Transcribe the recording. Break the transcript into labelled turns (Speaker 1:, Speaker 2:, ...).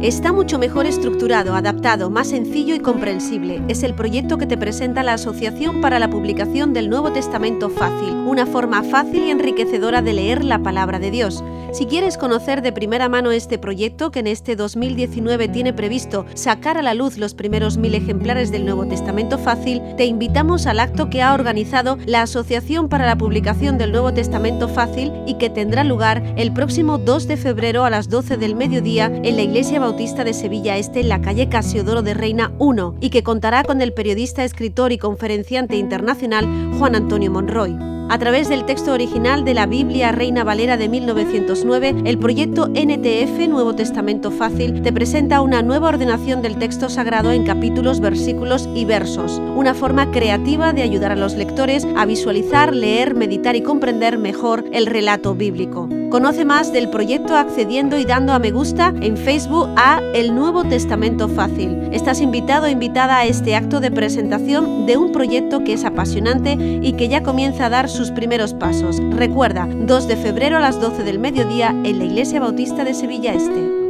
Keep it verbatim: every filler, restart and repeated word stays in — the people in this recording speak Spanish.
Speaker 1: Está mucho mejor estructurado, adaptado, más sencillo y comprensible. Es el proyecto que te presenta la Asociación para la Publicación del Nuevo Testamento Fácil, una forma fácil y enriquecedora de leer la Palabra de Dios. Si quieres conocer de primera mano este proyecto, que en este dos mil diecinueve tiene previsto sacar a la luz los primeros mil ejemplares del Nuevo Testamento Fácil, te invitamos al acto que ha organizado la Asociación para la Publicación del Nuevo Testamento Fácil y que tendrá lugar el próximo dos de febrero a las doce del mediodía en la Iglesia Bautista de Sevilla Este, en la calle Casiodoro de Reina uno, y que contará con el periodista, escritor y conferenciante internacional Juan Antonio Monroy. A través del texto original de la Biblia Reina Valera de mil novecientos nueve, el proyecto N T F Nuevo Testamento Fácil te presenta una nueva ordenación del texto sagrado en capítulos, versículos y versos, una forma creativa de ayudar a los lectores a visualizar, leer, meditar y comprender mejor el relato bíblico. Conoce más del proyecto accediendo y dando a me gusta en Facebook a El Nuevo Testamento Fácil. Estás invitado o invitada a este acto de presentación de un proyecto que es apasionante y que ya comienza a dar sus primeros pasos. Recuerda, dos de febrero a las doce del mediodía en la Iglesia Bautista de Sevilla Este.